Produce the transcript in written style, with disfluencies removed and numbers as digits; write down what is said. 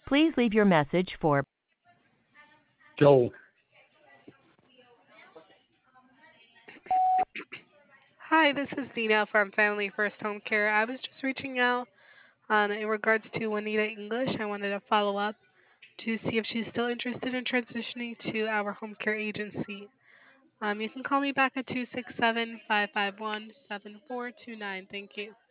Please leave your message for Joel. Hi, this is Dina from Family First Home Care. I was just reaching out in regards to Juanita English. I wanted to follow up to see if she's still interested in transitioning to our home care agency. You can call me back at 267-551-7429. Thank you.